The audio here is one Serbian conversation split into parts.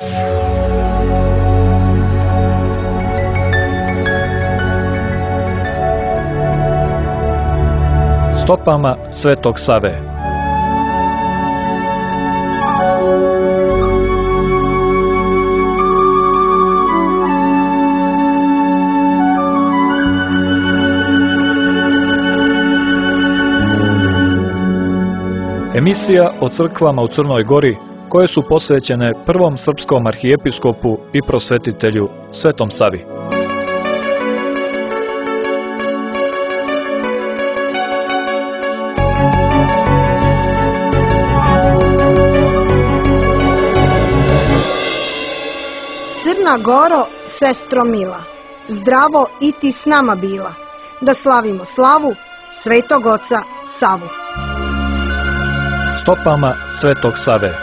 Stopama Svetog Save. Emisija o crkvama u Crnoj Gori koje su posvećene prvom srpskom arhijepiskopu i prosvetitelju Svetom Savi. Crna Goro, sestro mila, zdravo i ti s nama bila, da slavimo slavu Svetog Oca Savu. Stopama Svetog Save.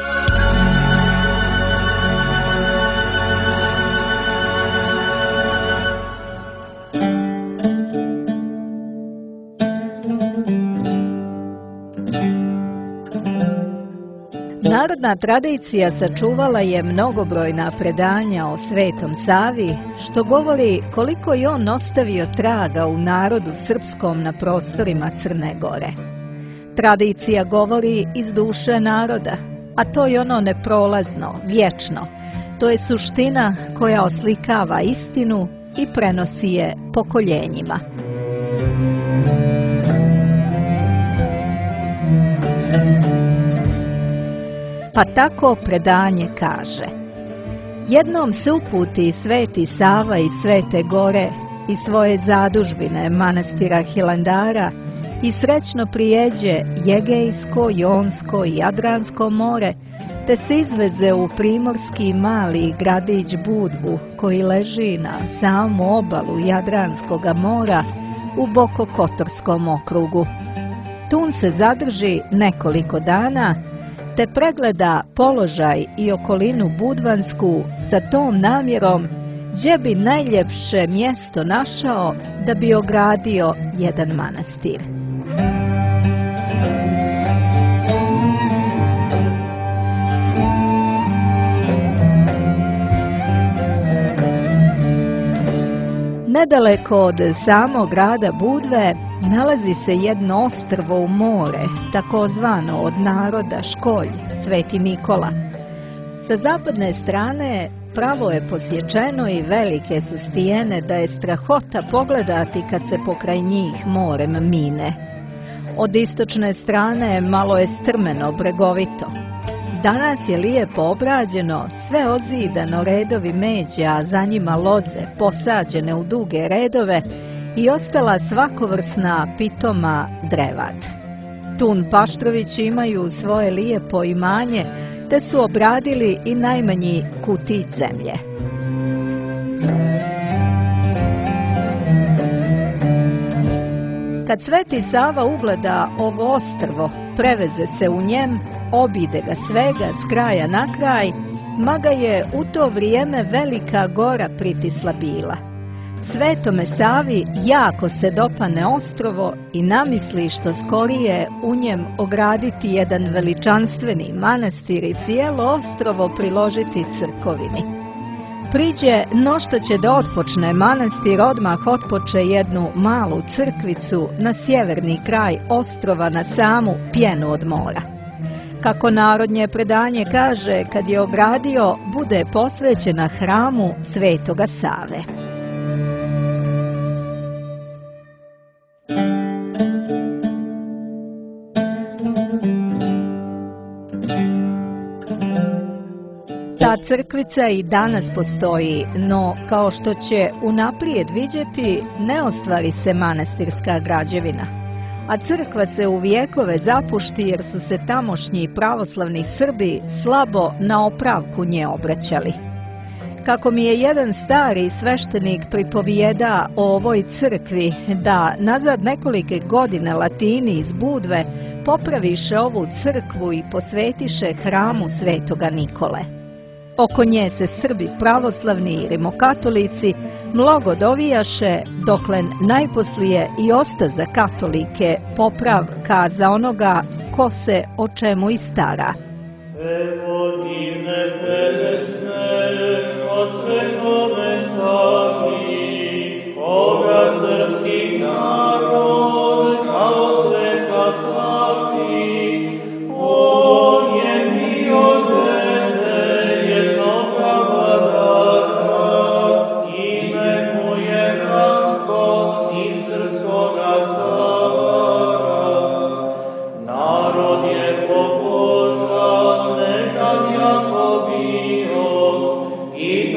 Narodna tradicija sačuvala je mnogobrojna predanja o Svetom Savi, što govori koliko je on ostavio traga u narodu srpskom na prostorima Crne Gore. Tradicija govori iz duše naroda, a to je ono neprolazno, vječno. To je suština koja oslikava istinu i prenosi je pokoljenjima. Pa tako predanje kaže: jednom se uputi Sveti Sava iz Svete Gore i svoje zadužbine manastira Hilandara i srećno prijeđe Jegejsko, Jonsko i Jadransko more, te se izveze u primorski mali gradić Budvu, koji leži na samu obalu Jadranskoga mora u Bokokotorskom okrugu. Tun se zadrži nekoliko dana, te pregleda položaj i okolinu budvansku sa tom namjerom gdje bi najljepše mjesto našao da bi ogradio jedan manastir. Nedaleko od samog grada Budve nalazi se jedno ostrvo u more, takozvano od naroda Školj, Sveti Nikola. Sa zapadne strane pravo je posječeno i velike su stijene da je strahota pogledati kad se pokraj njih morem mine. Od istočne strane malo je strmeno, bregovito. Danas je lijepo obrađeno, sve ozidano redovi međa, a za njima loze posađene u duge redove i ostala svakovrsna pitoma drevad. Tun Paštrovići imaju svoje lijepo imanje, te su obradili i najmanji kutić zemlje. Kad Sveti Sava ugleda ovo ostrvo, preveze se u njem, obide ga svega s kraja na kraj, maga je u to vrijeme velika gora pritisla bila. Svetome Savi jako se dopane ostrovo i namisli što skorije u njem ograditi jedan veličanstveni manastir i cijelo ostrovo priložiti crkovini. Priđe no što će da otpočne manastir, odmah otpoče jednu malu crkvicu na sjeverni kraj ostrova na samu pjenu od mora. Kako narodnje predanje kaže, kad je ogradio, bude posvećena hramu Svetoga Save. Ta crkvica i danas postoji, no kao što će unaprijed vidjeti, ne ostvari se manastirska građevina, a crkva se u vjekove zapušti jer su se tamošnji pravoslavni Srbi slabo na opravku nje obraćali. Kako mi je jedan stari sveštenik pripovijeda o ovoj crkvi, da nazad nekolike godine Latini iz Budve popraviše ovu crkvu i posvetiše hramu Svetoga Nikole. Oko nje se Srbi pravoslavni i rimokatolici mnogo dovijaše, doklen najposlije i osta za katolike popravka za onoga ko se o čemu i stara. Evo divne telesne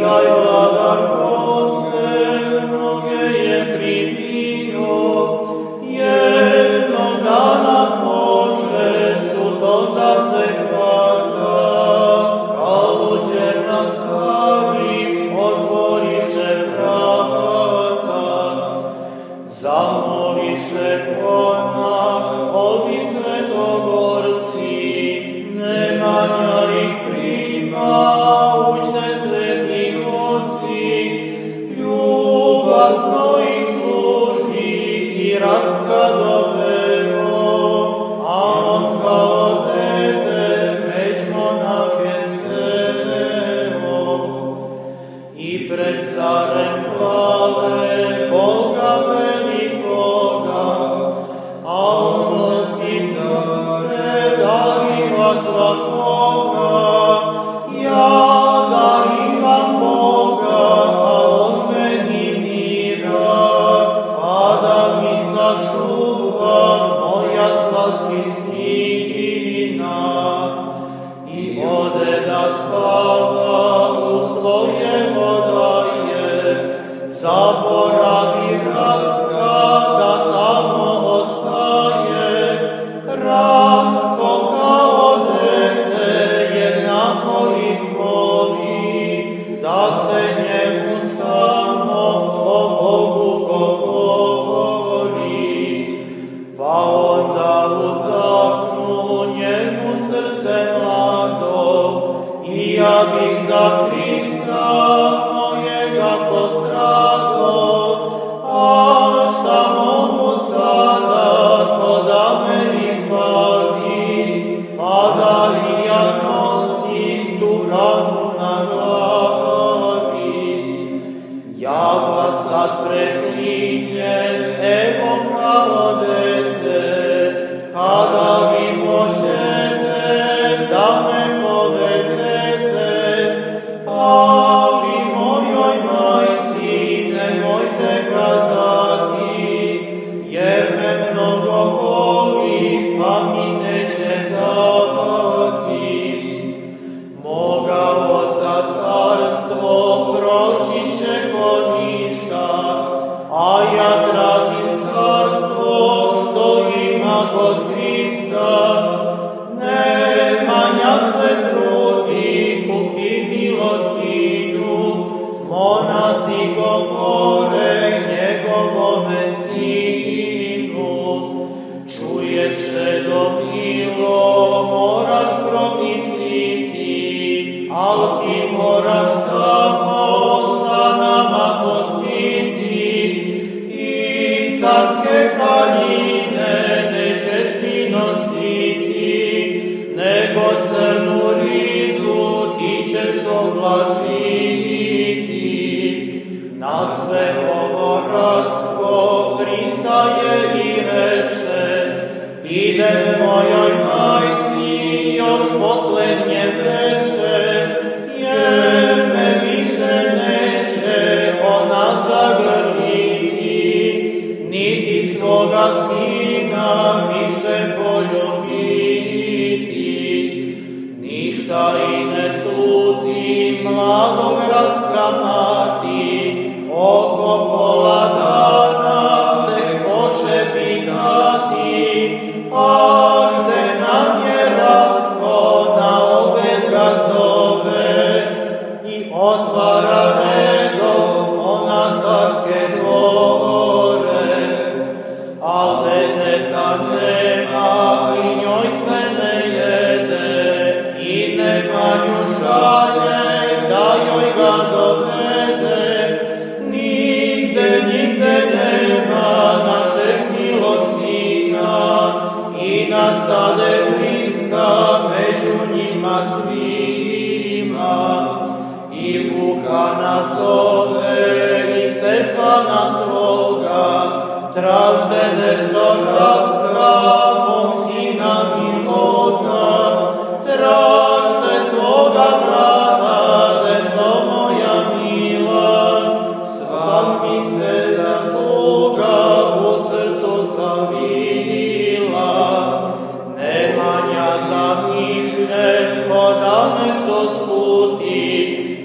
Nik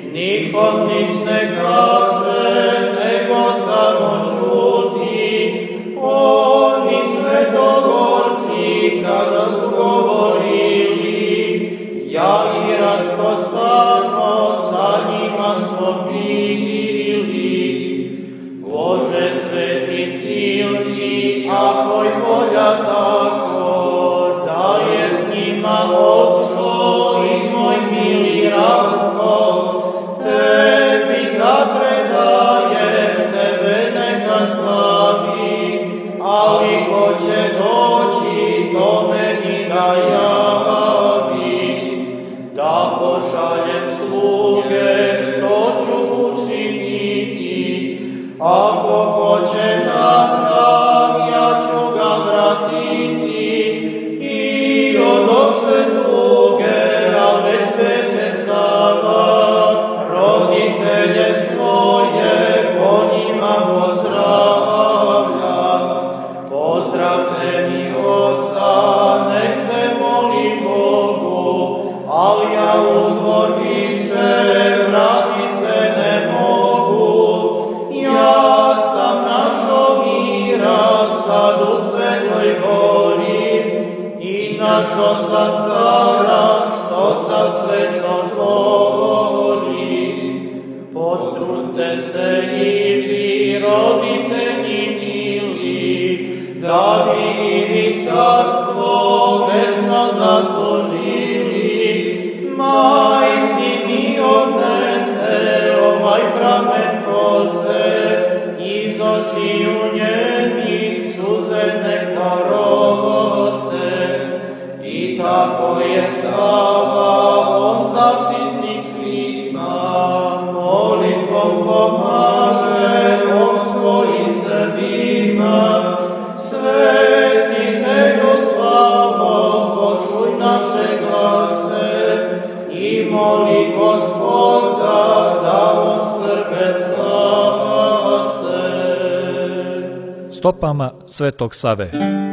Stopama Svetog Save.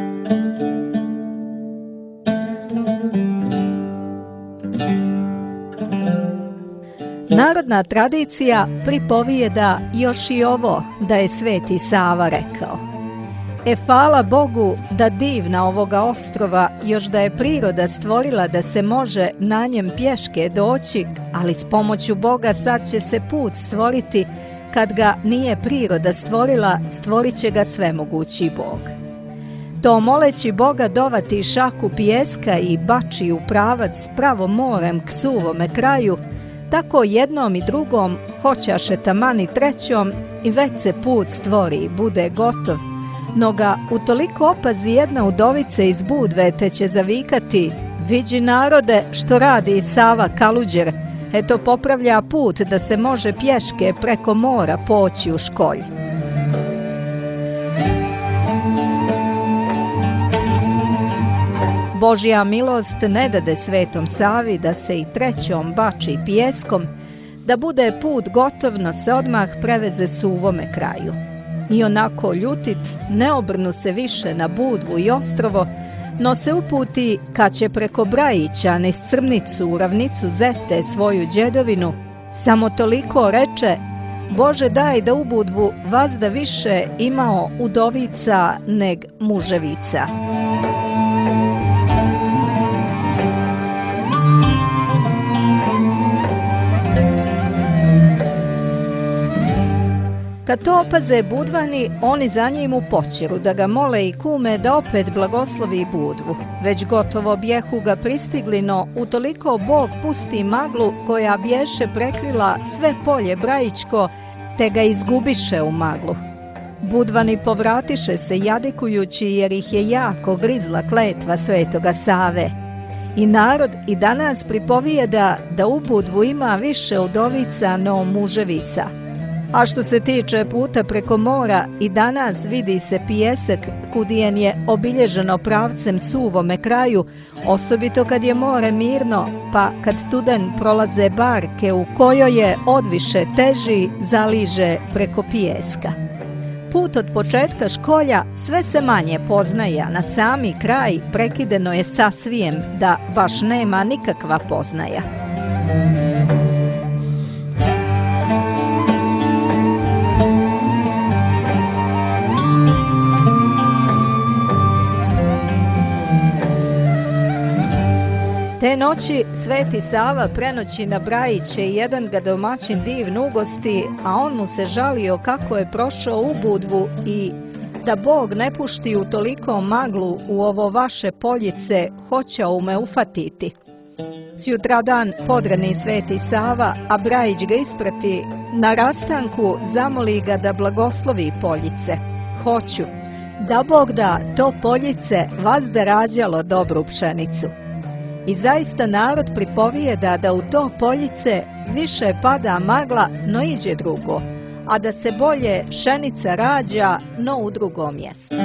Narodna tradicija pripovijeda još i ovo da je Sveti Sava rekao: hvala Bogu da divna ovoga ostrova još da je priroda stvorila da se može na njem pješke doći, ali s pomoću Boga sad će se put stvoriti. Kad ga nije priroda stvorila, stvorit će ga svemogući Bog. To moleći Boga dovati šaku pijeska i bači u pravac pravo morem k suvome kraju, tako jednom i drugom hoćaše taman i trećom i već se put stvori i bude gotov. No ga utoliko opazi jedna udovica iz Budve te će zavikati: viđi narode što radi Sava Kaluđer, eto popravlja put da se može pješke preko mora poći u Školj. Božja milost ne dade Svetom Savi da se i trećom bači pijeskom, da bude put gotov, no se odmah preveze suvome kraju. I onako ljutit ne obrnu se više na Budvu i Ostrovo, no se uputi kad će preko Brajića niz Crnicu u ravnicu zeste svoju djedovinu, samo toliko reče: Bože daj da u Budvu vazda više imao udovica neg muževica. Kad to opaze Budvani, oni za njim u počeru da ga mole i kume da opet blagoslovi Budvu. Već gotovo bjehu ga pristigli, no utoliko Bog pusti maglu koja bješe prekrila sve polje Brajičko, te ga izgubiše u maglu. Budvani povratiše se jadikujući jer ih je jako grizla kletva Svetoga Save. I narod i danas pripovijeda da u Budvu ima više udovica no muževica. A što se tiče puta preko mora, i danas vidi se pijesak kudijen je obilježeno pravcem suvome kraju, osobito kad je more mirno, pa kad studen prolaze barke u kojoj je odviše teži zaliže preko pijeska. Put od početka Školja sve se manje poznaje, a na sami kraj prekideno je sasvijem da baš nema nikakva poznaja. Te noći Sveti Sava prenoći na Brajiće i jedan ga domaćin divno ugosti, a on mu se žalio kako je prošao u Budvu i da Bog ne pušti u toliko maglu u ovo vaše poljice, hoćao me ufatiti. Sjutradan podreni Sveti Sava, a Brajić ga isprati, na rastanku zamoli ga da blagoslovi poljice. Hoću, da Bog da to poljice vazda rađalo dobru pšenicu. I zaista narod pripovijeda da u to poljice više pada magla no iđe drugo, a da se bolje pšenica rađa no u drugom mjestu.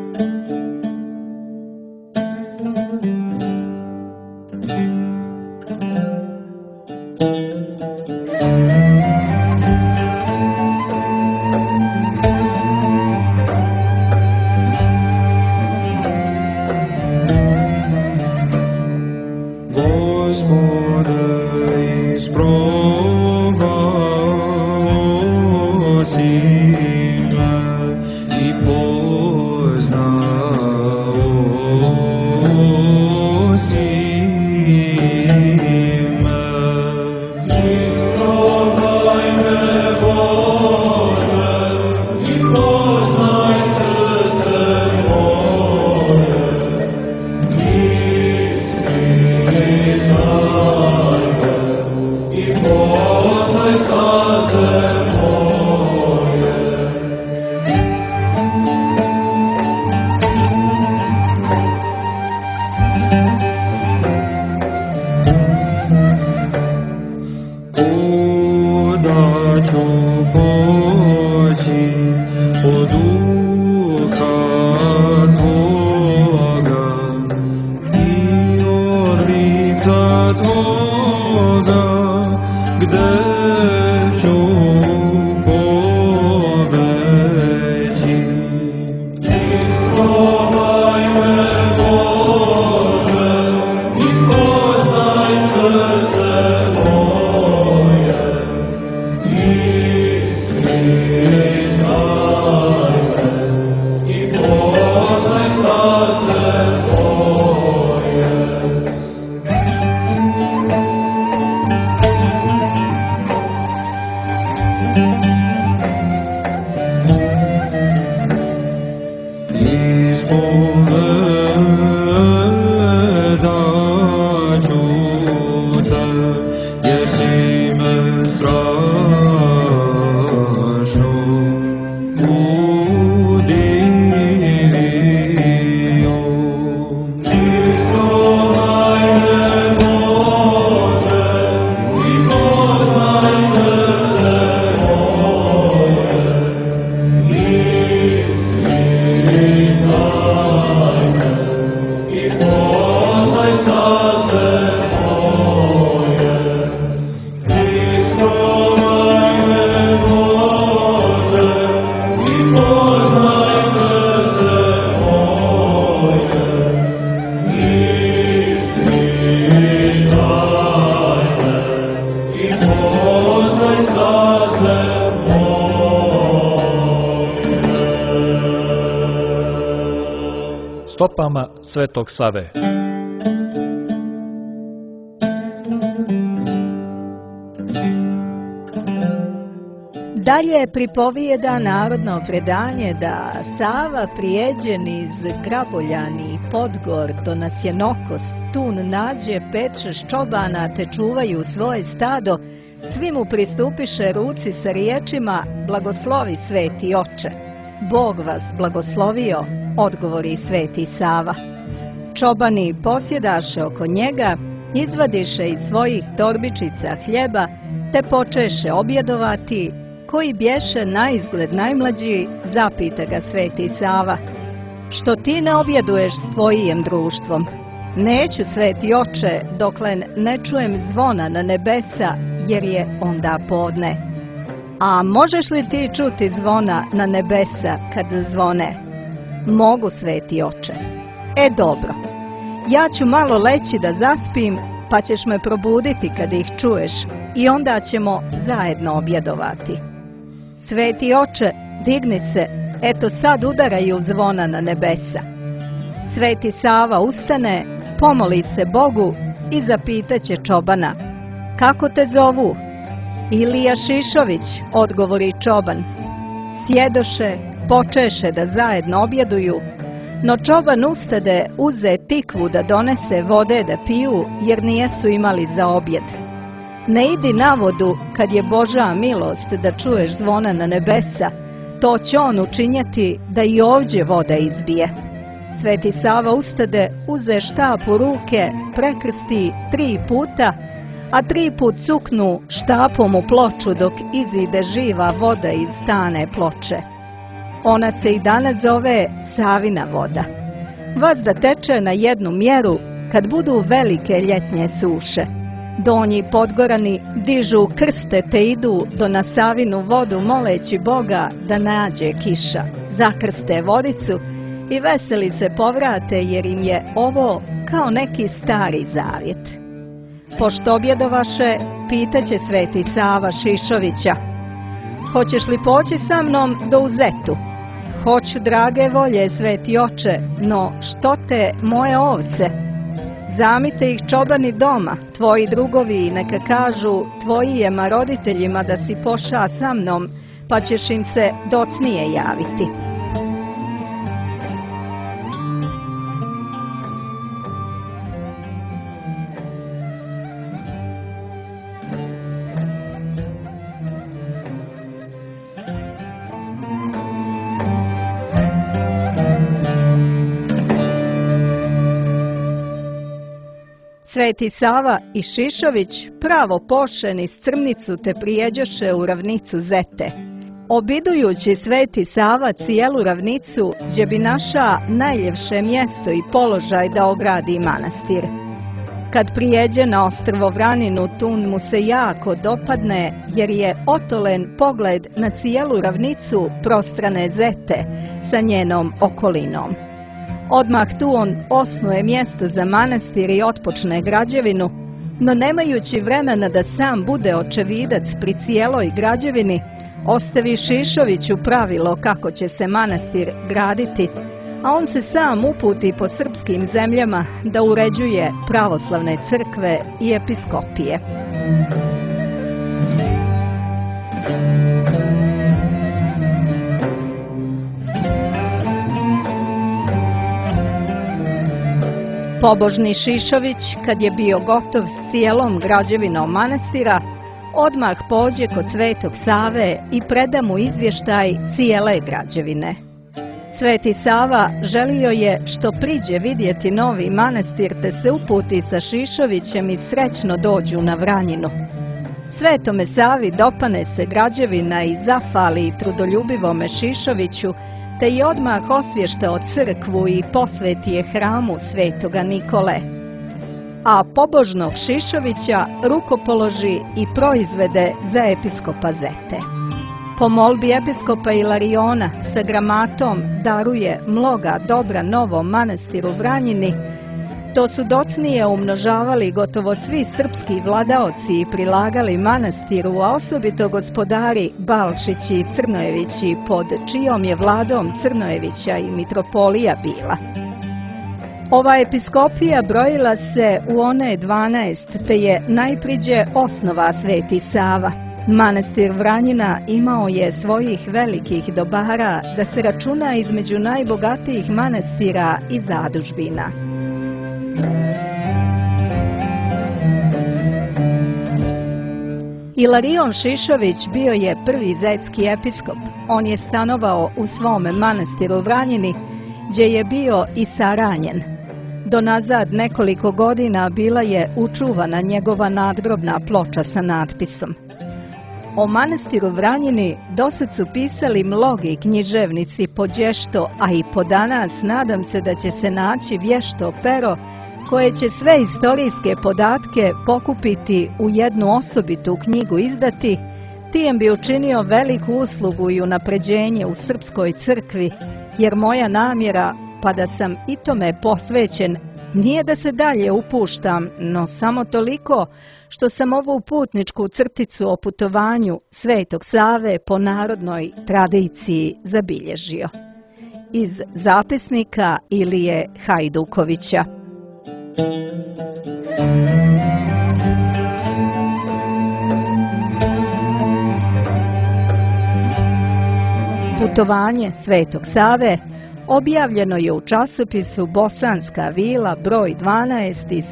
Stopama Svetog Save. Dalje pripovijeda narodno predanje da Sava prijeđen iz Graboljani i Podgor do Nasjenokos, tun nađe 5-6 čobana te čuvaju svoje stado, svi mu pristupiše ruci sa riječima: blagoslovi Sveti Oče. Bog vas blagoslovio, odgovori Sveti Sava. Čobani posjedaše oko njega, izvadiše iz svojih torbičica hljeba, te počeše objedovati. Koji bješe naizgled najmlađi, zapita ga Sveti Sava: što ti ne objeduješ s tvojim društvom? Neću, Sveti Oče, dokle ne čujem zvona na nebesa, jer je onda podne. A možeš li ti čuti zvona na nebesa kad zvone? Mogu, Sveti Oče. Dobro, ja ću malo leći da zaspim, pa ćeš me probuditi kad ih čuješ i onda ćemo zajedno objedovati. Sveti Oče, digni se, eto sad udaraju zvona na nebesa. Sveti Sava ustane, pomoli se Bogu i zapitaće čobana: kako te zovu? Ilija Šišović, odgovori čoban. Sjedoše, počeše da zajedno objeduju, no čoban ustade uze tikvu da donese vode da piju, jer nijesu imali za objed. Ne idi na vodu kad je Božja milost da čuješ zvona na nebesa, to će on učinjeti da i ovdje voda izbije. Sveti Sava ustade, uze štap u ruke, prekrsti 3 puta, a 3 put cuknu štapom u ploču dok izide živa voda iz stane ploče. Ona se i danas zove Savina voda. Vazda teče na jednu mjeru kad budu velike ljetnje suše. Donji Podgorani dižu krste te idu do na Savinu vodu moleći Boga da nađe kiša. Zakrste vodicu i veseli se povrate jer im je ovo kao neki stari zavjet. Pošto objedovaše, pitaće Sveti Sava Šišovića: hoćeš li poći sa mnom do Uzetu? Hoću, drage volje, sveti oče, no što te moje ovce? Zamite ih čobani doma, tvoji drugovi, neka kažu tvojijema roditeljima da si poša sa mnom, pa ćeš im se docnije javiti. Sveti Sava i Šišović pravo poše niz Crnicu te prijeđoše u ravnicu Zete. Obidujući Sveti Sava cijelu ravnicu, gdje bi naša najljepše mjesto i položaj da ogradi manastir. Kad prijeđe na ostrvo Vraninu, tun mu se jako dopadne, jer je otolen pogled na cijelu ravnicu prostrane Zete sa njenom okolinom. Odmah tu on osnuje mjesto za manastir i otpočne građevinu, no nemajući vremena da sam bude očevidac pri cijeloj građevini, ostavi Šišoviću pravilo kako će se manastir graditi, a on se sam uputi po srpskim zemljama da uređuje pravoslavne crkve i episkopije. Pobožni Šišović, kad je bio gotov s cijelom građevinom manastira, odmah pođe kod Svetog Save i preda mu izvještaj cijele građevine. Sveti Sava želio je što priđe vidjeti novi manastir te se uputi sa Šišovićem i srećno dođu na Vranjinu. Svetome Savi dopane se građevina i zafali trudoljubivome Šišoviću, te je odmah osvještao crkvu i posveti je hramu Svetoga Nikole. A pobožnog Šišovića rukopoloži i proizvede za episkopa Zete. Po molbi episkopa Ilariona sa gramatom daruje mnoga dobra novom manastiru Vranjini. To su docnije umnožavali gotovo svi srpski vladaoci i prilagali manastiru, a osobito gospodari Balšići i Crnojevići, pod čijom je vladom Crnojevića i mitropolija bila. Ova episkopija brojila se u one 12, te je najpriđe osnova Sveti Sava. Manastir Vranjina imao je svojih velikih dobara da se računa između najbogatijih manastira i zadužbina. Ilarion Šišović bio je prvi zetski episkop. On je stanovao u svome manastiru Vranjini, gdje je bio i saranjen. Do nazad nekoliko godina bila je učuvana njegova nadgrobna ploča sa natpisom. O manastiru Vranjini dosad su pisali mnogi književnici po dješto, a i po danas nadam se da će se naći vješto pero koje će sve istorijske podatke pokupiti u jednu osobitu knjigu izdati, tijem bi učinio veliku uslugu i unapređenje u srpskoj crkvi, jer moja namjera, pa da sam i tome posvećen, nije da se dalje upuštam, no samo toliko što sam ovu putničku crticu o putovanju Svetog Save po narodnoj tradiciji zabilježio. Iz zapisnika Ilije Hajdukovića. Putovanje Svetog Save objavljeno je u časopisu Bosanska vila broj 12 iz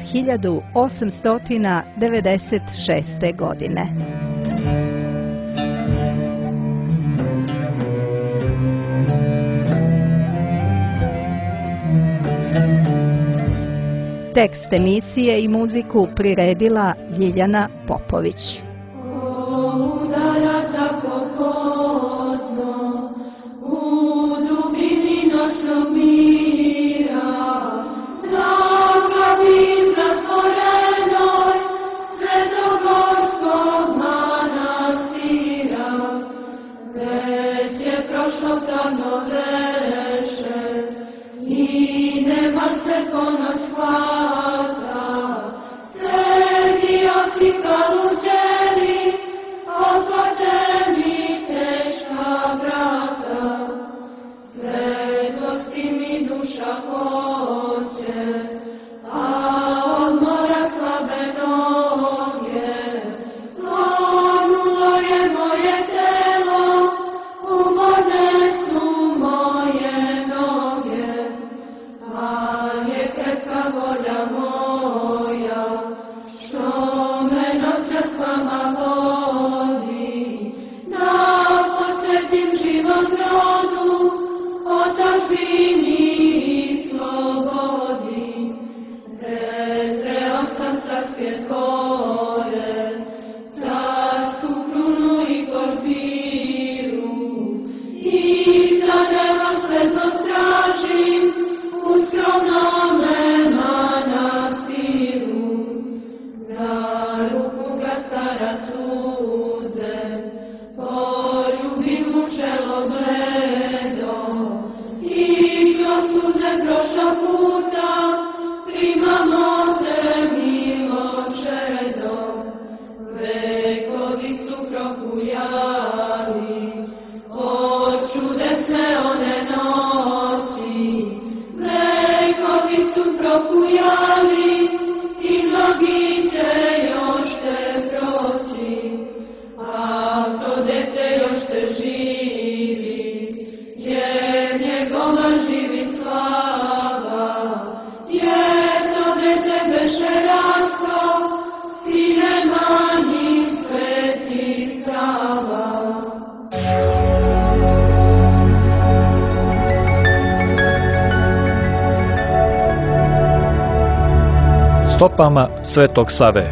1896. godine. Tekst emisije i muziku priredila Ljiljana Popović. Stopama Svetog Save.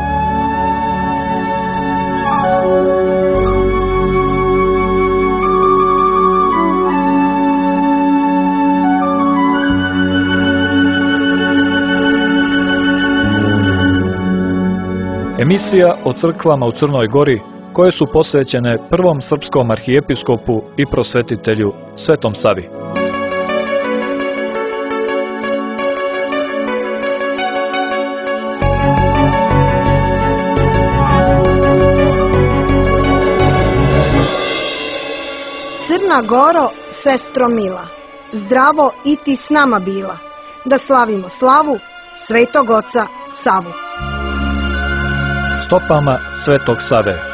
Emisija o crkvama u Crnoj Gori koje su posvećene prvom srpskom arhijepiskopu i prosvetitelju Svetom Savi. Crna Goro, sestro mila, zdravo i ti s nama bila, da slavimo slavu Svetog Oca Savu. Stopama Svetog Save.